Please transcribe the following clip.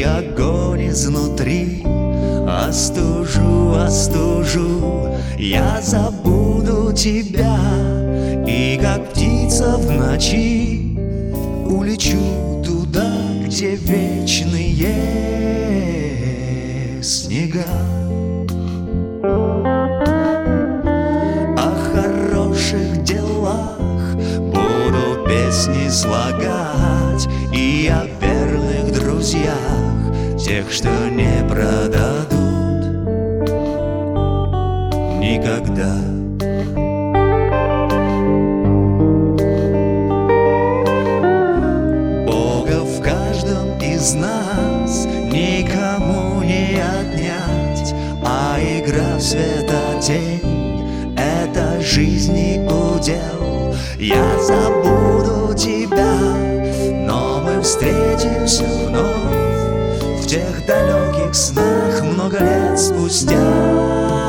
и огонь изнутри. Остужу, остужу, я забуду тебя, и как птица в ночи улечу туда, где вечные снега. О хороших делах буду песни слагать, и о верных друзьях, тех, что не продадут никогда. Бога в каждом из нас никому не отнять, а игра в света-тень — это жизни удел. Я забуду тебя, но мы встретимся вновь в тех далеких снах много лет спустя.